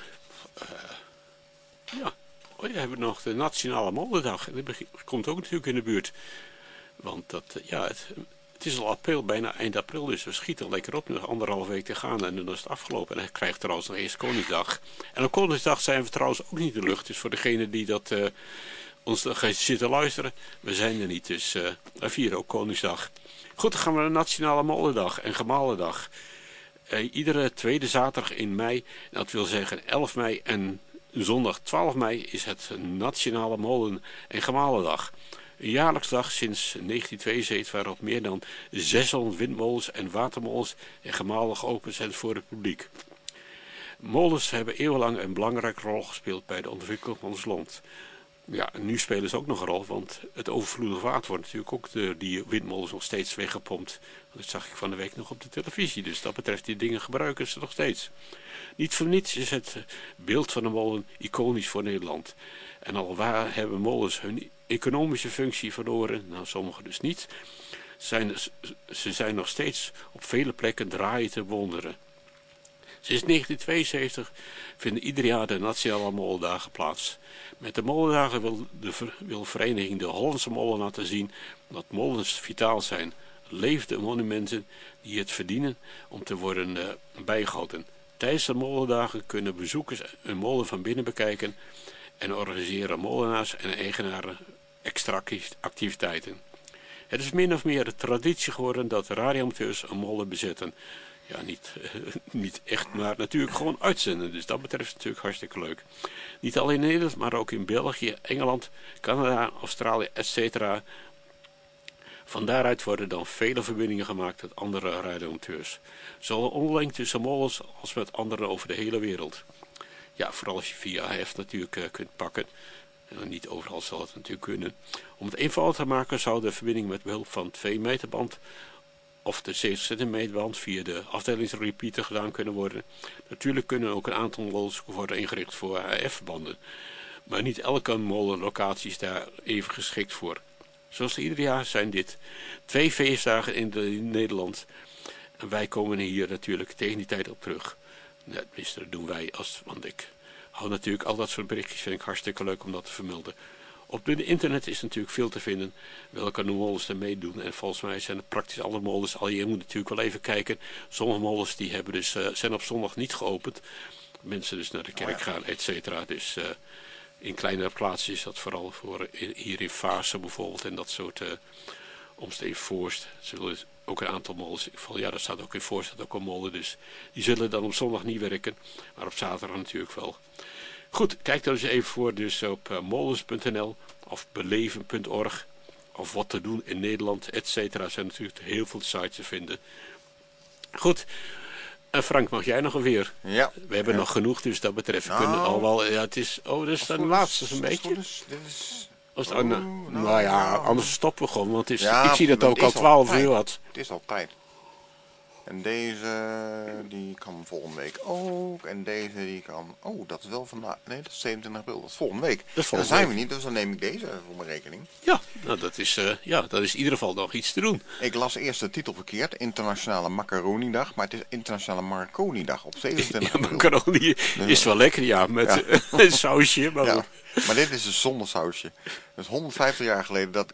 We hebben nog de Nationale Molendag. Dat komt ook natuurlijk in de buurt. Want het is al april, bijna eind april, dus we schieten lekker op. Nog 1,5 week te gaan en dan is het afgelopen. En dan krijg je trouwens nog eerst Koningsdag. En op Koningsdag zijn we trouwens ook niet in de lucht. Dus voor degene die dat ons zitten luisteren, we zijn er niet. Dus we vieren ook Koningsdag. Goed, dan gaan we naar de Nationale Molendag en Gemalendag. Iedere tweede zaterdag in mei, dat wil zeggen 11 mei en zondag 12 mei is het Nationale Molen- en Gemalendag. Een jaarlijks dag sinds 1972 waarop meer dan 600 windmolens en watermolens en gemalen geopend zijn voor het publiek. Molens hebben eeuwenlang een belangrijke rol gespeeld bij de ontwikkeling van ons land. Ja, nu spelen ze ook nog een rol, want het overvloedig water wordt natuurlijk ook door die windmolens nog steeds weggepompt. Dat zag ik van de week nog op de televisie, dus dat betreft die dingen gebruiken ze nog steeds. Niet voor niets is het beeld van de molen iconisch voor Nederland. En al waar hebben molens hun economische functie verloren, nou sommige dus niet, ze zijn nog steeds op vele plekken draaien te bewonderen. Sinds 1972 vinden ieder jaar de Nationale Molendagen plaats. Met de Molendagen wil vereniging de Hollandse Molen laten zien dat molens vitaal zijn, levende monumenten die het verdienen om te worden bijgehouden. Tijdens de Molendagen kunnen bezoekers een molen van binnen bekijken en organiseren molenaars en eigenaren extra activiteiten. Het is min of meer de traditie geworden dat radioamateurs een molen bezetten. Ja, niet echt, maar natuurlijk gewoon uitzenden. Dus dat betreft natuurlijk hartstikke leuk. Niet alleen in Nederland, maar ook in België, Engeland, Canada, Australië, etc. Van daaruit worden dan vele verbindingen gemaakt met andere radioamateurs. Zowel onderling tussen molens als met anderen over de hele wereld. Ja, vooral als je via AF natuurlijk kunt pakken. Niet overal zal het natuurlijk kunnen. Om het eenvoudig te maken zou de verbinding met behulp van 2 meter band of de 70 centimeter band via de afdelingsrepeater gedaan kunnen worden. Natuurlijk kunnen ook een aantal molens worden ingericht voor AF-banden. Maar niet elke molenlocatie is daar even geschikt voor. Zoals ieder jaar zijn dit 2 feestdagen in Nederland. En wij komen hier natuurlijk tegen die tijd op terug. Ja, tenminste, dat doen wij, want ik hou natuurlijk al dat soort berichtjes, vind ik hartstikke leuk om dat te vermelden. Op het internet is natuurlijk veel te vinden welke molens er meedoen. En volgens mij zijn het praktisch alle molens. Al je moet natuurlijk wel even kijken. Sommige molens die hebben zijn op zondag niet geopend. mensen dus naar de kerk gaan, et cetera. Dus in kleinere plaatsen is dat vooral voor hier in Vaassen bijvoorbeeld en dat soort omsteden Voorst. Zullen ook een aantal molen, ja, dat staat ook in Voorst, dat ook al molen, dus die zullen dan op zondag niet werken, maar op zaterdag natuurlijk wel. Goed, kijk er eens even voor dus op molens.nl of beleven.org of wat te doen in Nederland, et cetera. Er zijn natuurlijk heel veel sites te vinden. Goed, Frank, mag jij nog een weer? Ja. We hebben nog genoeg, dus dat betreft. We kunnen al wel, ja, het is, dit is de laatste zo'n beetje. Nou ja, anders stoppen we gewoon, want het is, ik zie dat ook al 12 uur had. Het is al tijd. En deze, die kan volgende week ook. En deze, die kan... Oh, dat is wel vandaag... Nee, dat is 27 april. Dat is volgende week. Dan zijn we niet, dus dan neem ik deze voor mijn rekening. Ja, nou, dat is in ieder geval nog iets te doen. Ik las eerst de titel verkeerd. Internationale Macaroni-dag. Maar het is Internationale Marconi-dag op 27 april. Macaroni is wel lekker, ja. Met een sausje. Maar, ja. Maar dit is een zonder sausje. Dat is 150 jaar geleden dat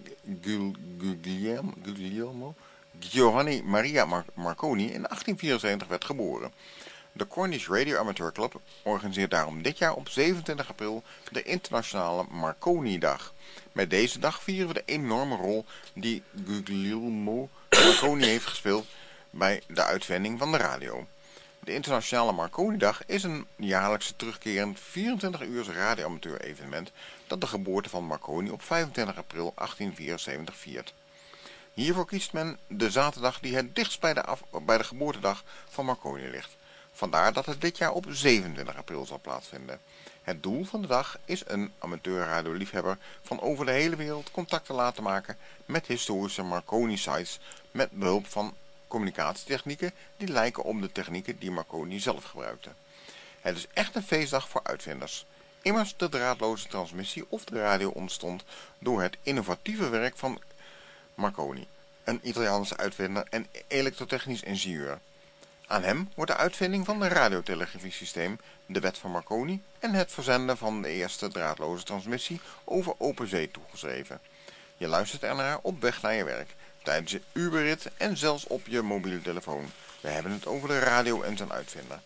Guglielmo Giovanni Maria Marconi in 1874 werd geboren. De Cornish Radio Amateur Club organiseert daarom dit jaar op 27 april de Internationale Marconi-dag. Met deze dag vieren we de enorme rol die Guglielmo Marconi heeft gespeeld bij de uitvinding van de radio. De Internationale Marconi-dag is een jaarlijkse terugkerend 24-uurs radioamateur-evenement dat de geboorte van Marconi op 25 april 1874 viert. Hiervoor kiest men de zaterdag die het dichtst bij de geboortedag van Marconi ligt. Vandaar dat het dit jaar op 27 april zal plaatsvinden. Het doel van de dag is een amateurradioliefhebber van over de hele wereld contact te laten maken met historische Marconi-sites met behulp van communicatietechnieken die lijken op de technieken die Marconi zelf gebruikte. Het is echt een feestdag voor uitvinders. Immers de draadloze transmissie of de radio ontstond door het innovatieve werk van Marconi, een Italiaanse uitvinder en elektrotechnisch ingenieur. Aan hem wordt de uitvinding van het radiotelegrafiesysteem, de wet van Marconi en het verzenden van de eerste draadloze transmissie over open zee toegeschreven. Je luistert ernaar op weg naar je werk, tijdens je Uberrit en zelfs op je mobiele telefoon. We hebben het over de radio en zijn uitvinder,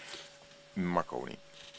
Marconi.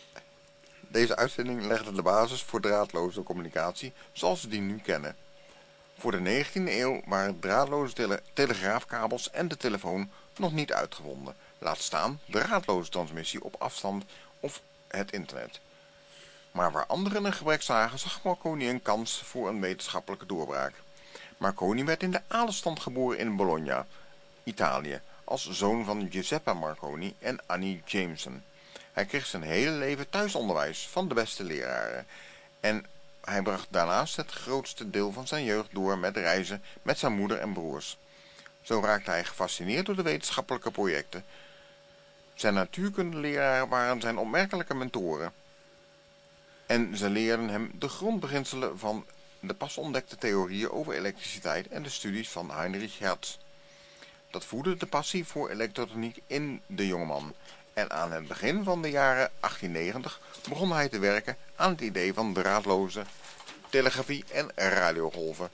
Deze uitvinding legde de basis voor draadloze communicatie zoals we die nu kennen. Voor de 19e eeuw waren draadloze telegraafkabels en de telefoon nog niet uitgevonden, laat staan draadloze transmissie op afstand of het internet. Maar waar anderen een gebrek zagen, zag Marconi een kans voor een wetenschappelijke doorbraak. Marconi werd in de adelstand geboren in Bologna, Italië, als zoon van Giuseppe Marconi en Annie Jameson. Hij kreeg zijn hele leven thuisonderwijs van de beste leraren en hij bracht daarnaast het grootste deel van zijn jeugd door met reizen met zijn moeder en broers. Zo raakte hij gefascineerd door de wetenschappelijke projecten. Zijn natuurkundeleraren waren zijn opmerkelijke mentoren. En ze leerden hem de grondbeginselen van de pas ontdekte theorieën over elektriciteit en de studies van Heinrich Hertz. Dat voedde de passie voor elektrotechniek in de jongeman. En aan het begin van de jaren 1890 begon hij te werken aan het idee van draadloze telegrafie en radiogolven.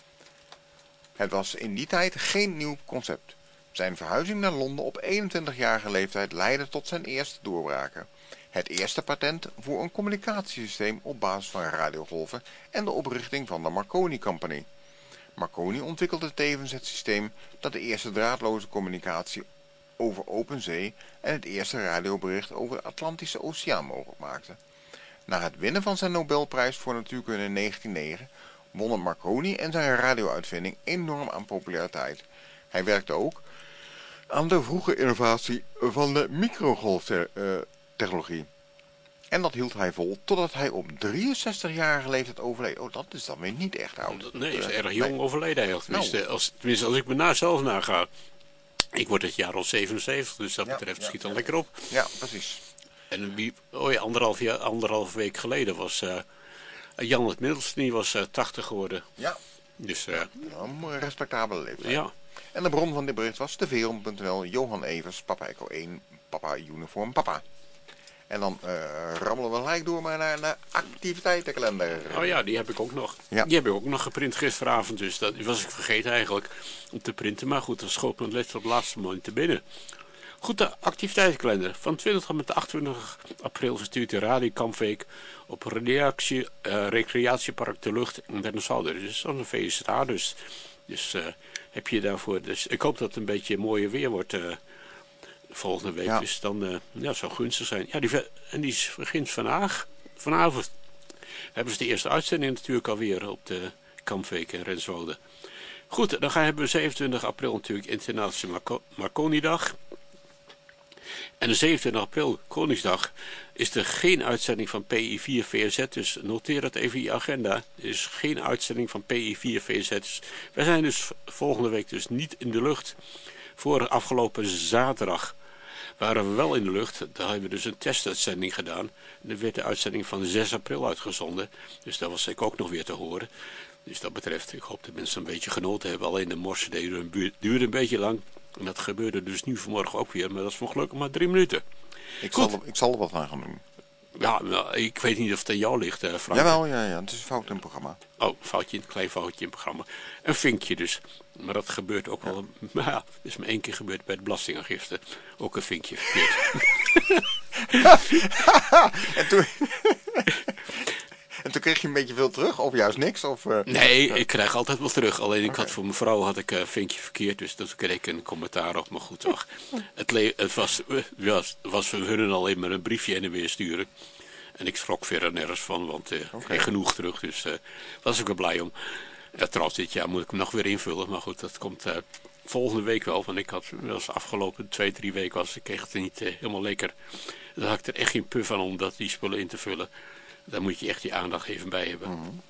Het was in die tijd geen nieuw concept. Zijn verhuizing naar Londen op 21-jarige leeftijd leidde tot zijn eerste doorbraken. Het eerste patent voor een communicatiesysteem op basis van radiogolven en de oprichting van de Marconi Company. Marconi ontwikkelde tevens het systeem dat de eerste draadloze communicatie over open zee en het eerste radiobericht over de Atlantische Oceaan mogelijk maakte. Na het winnen van zijn Nobelprijs voor natuurkunde in 1909 wonnen Marconi en zijn radio-uitvinding enorm aan populariteit. Hij werkte ook aan de vroege innovatie van de microgolftechnologie. En dat hield hij vol totdat hij op 63-jarige leeftijd overleed. Oh, dat is dan weer niet echt oud. Nee, is erg jong overleden eigenlijk. Tenminste, als ik me zelf naga. Ik word het jaar al 77, dus dat betreft schiet al lekker op. Ja, precies. En anderhalf week geleden was Jan het Middelste, die was 80 geworden. Ja, dus, een respectabele leeftijd. Ja. En de bron van dit bericht was deveron.nl, Johan Evers, Papa Echo 1, Papa Uniform Papa. En dan rammelen we gelijk door maar naar de activiteitenkalender. Oh ja, die heb ik ook nog. Ja. Die heb ik ook nog geprint gisteravond, dus dat was ik vergeten eigenlijk om te printen. Maar goed, dan schoot mijn laptop op het laatste moment te binnen. Goed, de activiteitenkalender. Van 20 tot met 28 april gestuurd de Radio Kampweek op Recreatiepark de Lucht in Dennesalder. Dus dat is een VSA dus. Dus heb je daarvoor... Dus ik hoop dat het een beetje mooier weer wordt volgende week. Ja. Dus dan zou gunstig zijn. Ja, die begint vanavond. Hebben ze de eerste uitzending natuurlijk alweer op de Kampweek in Renswoude. Goed, dan hebben we 27 april natuurlijk Internationale Marconi-dag. En de 27 april, Koningsdag, is er geen uitzending van PI4 VZ. Dus noteer dat even in je agenda. Er is geen uitzending van PI4 VZ. Dus wij zijn dus volgende week dus niet in de lucht. Voor afgelopen zaterdag waren we wel in de lucht. Daar hebben we dus een testuitzending gedaan. En er werd de uitzending van 6 april uitgezonden. Dus daar was ik ook nog weer te horen. Dus dat betreft, ik hoop dat mensen een beetje genoten hebben. Alleen de morsen duurde een beetje lang. En dat gebeurde dus nu vanmorgen ook weer. Maar dat is van gelukkig maar 3 minuten. Ik zal er wat aan gaan doen. Ja, nou, ik weet niet of het aan jou ligt, Frank. Jawel, ja. Het is een fout in het programma. Oh, een klein foutje in het programma. Een vinkje dus. Maar dat gebeurt ook wel. Maar ja, het is maar 1 keer gebeurd bij de belastingaangifte. Ook een vinkje verkeerd. En toen kreeg je een beetje veel terug, of juist niks? Of, Nee, ik krijg altijd wel terug. Alleen ik had voor mijn vrouw een vinkje verkeerd, dus toen kreeg ik een commentaar op. Maar goed, toch. Het was voor hun alleen maar een briefje en weer sturen. En ik schrok verder nergens van, want ik kreeg genoeg terug. Dus daar was ik wel blij om. Trouwens, dit jaar moet ik hem nog weer invullen. Maar goed, dat komt volgende week wel. Want ik had de afgelopen 2-3 weken ik kreeg het niet helemaal lekker. Dan had ik er echt geen puff van om die spullen in te vullen. Daar moet je echt die aandacht even bij hebben. Mm-hmm.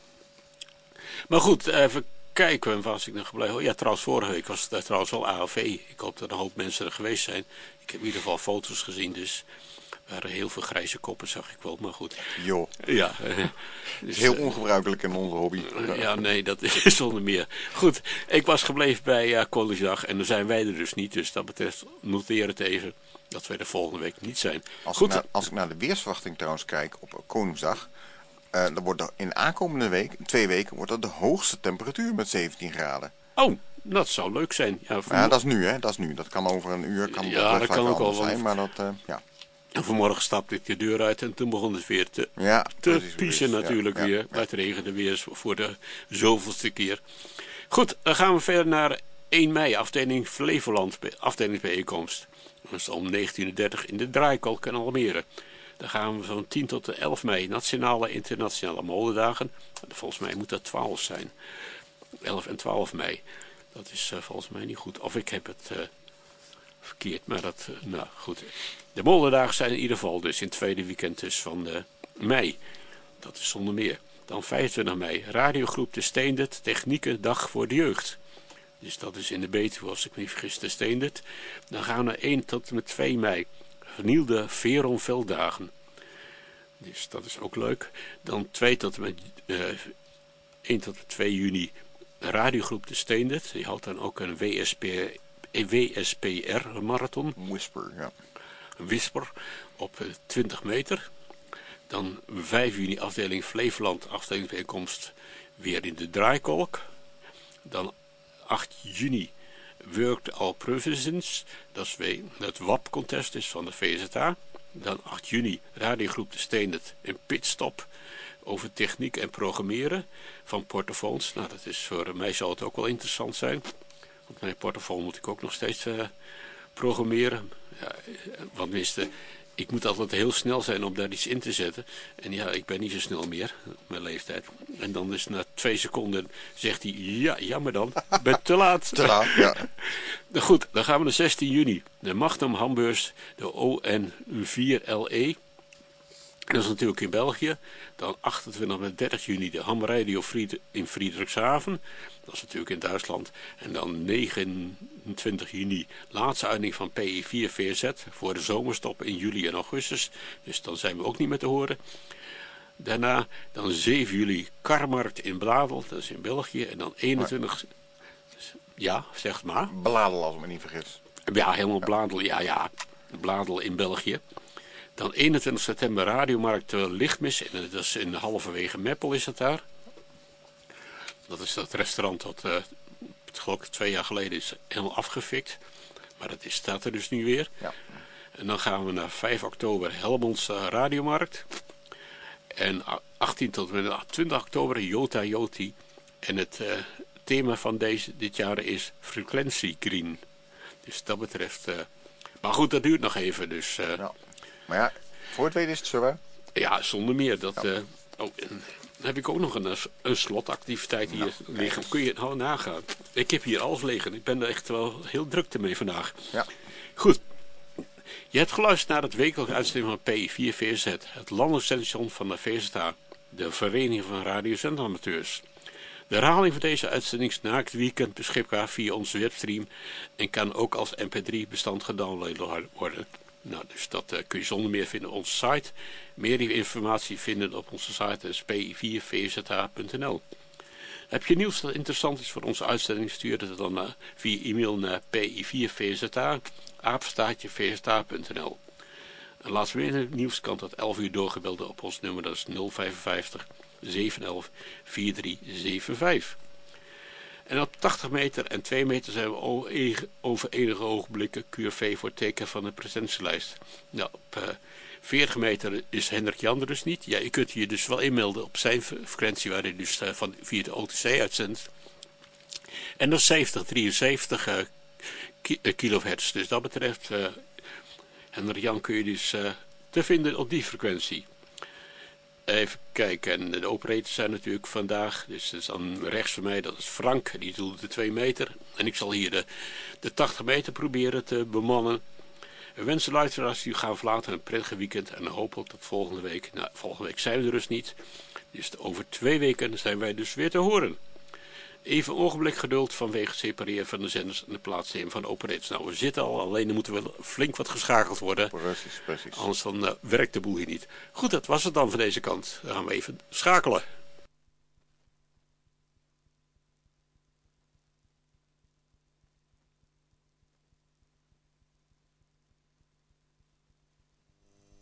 Maar goed, even kijken. Waar was ik nog gebleven? Oh ja, trouwens, vorige week was het trouwens wel AOV. Ik hoop dat een hoop mensen er geweest zijn. Ik heb in ieder geval foto's gezien, dus er waren heel veel grijze koppen, zag ik wel. Maar goed. Jo. Ja. Dus, heel ongebruikelijk in onze hobby. Ja, nee, dat is zonder meer. Goed, ik was gebleven bij Koningsdag en dan zijn wij er dus niet. Dus dat betreft, noteer het even. Dat wij er volgende week niet zijn. Als ik naar de weersverwachting trouwens kijk op Koningsdag. Dan wordt er in de aankomende 2 weken wordt er de hoogste temperatuur met 17 graden. Oh, dat zou leuk zijn. Ja, dat is nu, hè. Dat is nu. Dat kan over een uur. Dat kan ook al zijn, maar dat, ja. En vanmorgen stapte ik de deur uit en toen begon het weer te piezen natuurlijk weer. Ja. Het regende weer voor de zoveelste keer. Goed, dan gaan we verder naar 1 mei, afdeling Flevoland, afdelingsbijeenkomst. Dat is om 19:30 in de Draaikolk in Almere. Dan gaan we van 10 tot 11 mei, nationale en internationale modedagen. Volgens mij moet dat 12 zijn. 11 en 12 mei. Dat is volgens mij niet goed. Of ik heb het verkeerd, maar dat, nou goed. De modedagen zijn in ieder geval dus in het tweede weekend dus van mei. Dat is zonder meer. Dan 25 mei, radiogroep de Steendert, Technieken, Dag voor de Jeugd. Dus dat is in de Betuwe, als ik me niet vergis, de Steendert. Dan gaan we 1 tot en met 2 mei. Vernielde Veron Velddagen. Dus dat is ook leuk. Dan 1 tot en met 2 juni. Radiogroep de Steendert. Die houdt dan ook een WSPR marathon. Whisper, ja. Een Whisper op 20 meter. Dan 5 juni afdeling Flevoland, afdelingsbijeenkomst weer in de Draaikolk. Dan 8 juni Worked All Provisions, dat is weer het WAP-contest is van de VZA. Dan 8 juni radiogroep de Steendert en Pitstop over techniek en programmeren van portofoons. Nou, dat is voor mij zal het ook wel interessant zijn. Want mijn portofoon moet ik ook nog steeds programmeren. Ja, want tenminste, ik moet altijd heel snel zijn om daar iets in te zetten. En ja, ik ben niet zo snel meer, mijn leeftijd. En dan is na 2 seconden zegt hij, ja, jammer dan, ben te laat. Te laat, ja. Goed, dan gaan we naar 16 juni. De Magnum Hambeurs, de ON4LE. Dat is natuurlijk in België. Dan 28 en 30 juni de Ham Radio in Friedrichshaven. Dat is natuurlijk in Duitsland. En dan 29 juni laatste uiting van PI4 VZ voor de zomerstop in juli en augustus. Dus dan zijn we ook niet meer te horen. Daarna dan 7 juli Karmarkt in Bladel, dat is in België. En dan 21... Ja, zeg het maar. Bladel, als ik me niet vergis. Ja, helemaal Bladel. Ja, Bladel in België. Dan 21 september Radiomarkt Lichtmis. En dat is in halverwege Meppel is het daar. Dat is dat restaurant dat, geloof ik 2 jaar geleden is helemaal afgefikt. Maar dat staat er dus nu weer. Ja. En dan gaan we naar 5 oktober Helmonds Radiomarkt. En 18 tot en met 20 oktober Jota Joti. En het thema van dit jaar is frequentie green. Dus dat betreft... maar goed, dat duurt nog even. Dus, Ja. Maar ja, voor het weten is het zover. Ja, zonder meer. Dat, dan heb ik ook nog een slotactiviteit hier liggen. Kun je het nou nagaan? Ik heb hier alles liggen. Ik ben er echt wel heel druk mee vandaag. Ja. Goed. Je hebt geluisterd naar het wekelijkse uitzending van PI4VZ. Het landelijk station van de VZA. De Vereniging van Radiozendamateurs. De herhaling van deze uitzending is na het weekend beschikbaar via onze webstream. En kan ook als mp3 bestand gedownload worden. Nou, dus dat kun je zonder meer vinden op onze site. Meer informatie vinden op onze site is pi4vzh.nl. Heb je nieuws dat interessant is voor onze uitzending, stuur het dan via e-mail naar pi4vzh@vzh.nl. En laatst weer het nieuws kan tot 11 uur doorgebeld op ons nummer, dat is 055 711 4375. En op 80 meter en 2 meter zijn we over enige ogenblikken QRV voor teken van de presentielijst. Nou, op 40 meter is Hendrik Jan er dus niet. Ja, je kunt je dus wel inmelden op zijn frequentie waar hij dus via de OTC uitzendt. En dat is 7073 kilohertz. Dus dat betreft, Hendrik Jan kun je dus te vinden op die frequentie. Even kijken, en de operators zijn natuurlijk vandaag, dus dat is dan rechts van mij, dat is Frank, die doet de 2 meter. En ik zal hier de 80 meter proberen te bemannen. We wensen luisteraars die gaan verlaten een prettig weekend en hopelijk tot volgende week. Nou, volgende week zijn we er dus niet, dus over 2 weken zijn wij dus weer te horen. Even een ogenblik geduld vanwege het separeren van de zenders en de plaatsnemen van de operators. Nou, we zitten al, alleen er moet er wel flink wat geschakeld worden. Precies. Anders dan werkt de boel hier niet. Goed, dat was het dan van deze kant. Dan gaan we even schakelen.